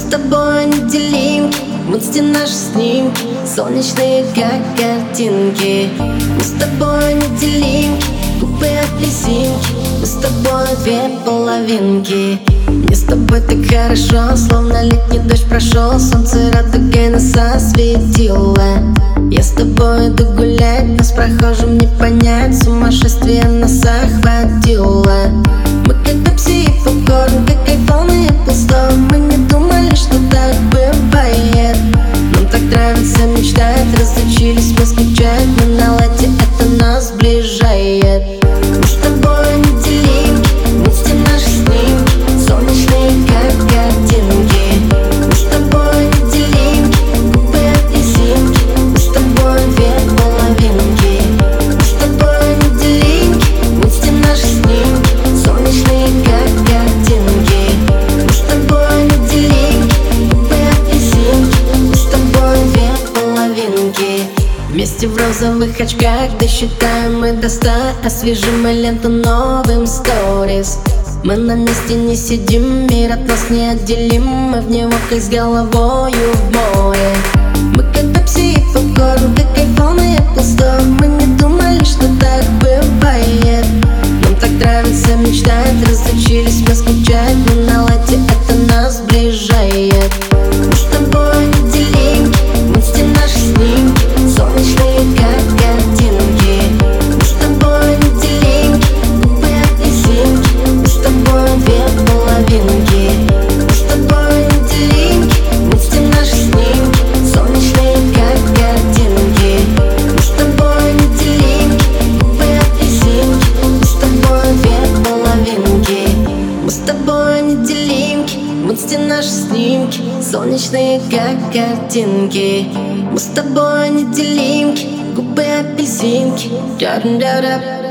тобой неделимки, в инсте наши снимки солнечные, как картинки. Мы с тобой неделимки, губы апельсинки, мы с тобой две половинки. Мне с тобой так хорошо, словно летний дождь прошел, солнце радугой нас осветило. Я с тобой иду гулять, нас прохожим не понять, сумасшествие нас охватило. Мы как пепси и попкорн, как айфон и Apple Store. Мы не думали, что так бывает. Нам так нравится мечтать, разучились мы скучать, мы на лайте, это нас сближает. Мы с тобой неделимки, вместе наши снимки солнечные, как картинки. Мы с тобой неделимки, губы апельсинки, мы с тобой две половинки. Мы с тобой неделимки, вместе наши снимки солнечные, как картинки. Мы с тобой неделимки, губы апельсинки, мы с тобой две половинки. Вместе в розовых очках досчитаем мы до 100, освежим мы ленту новым сторис. Мы на месте не сидим, мир от нас неотделим, мы в него как с головою в море. Мы как пепси и попкорн, как айфон и Apple Store. Мы не думали, что так бывает. Нам так нравится мечтать, разучились мы скучать, мы на лайте, это нас сближает. Мы с тобой неделимки, вместе наши снимки солнечные, как картинки. Мы с тобой неделимки, губы апельсинки, мы с тобой две половинки. Мы с тобой неделимки, вместе наши снимки солнечные, как картинки. Мы с тобой неделимки, губы апельсинки, мы с тобой две половинки. Мы с тобой неделимки, вместе наши снимки солнечные, как картинки. Мы с тобой неделимки, губы апельсинки.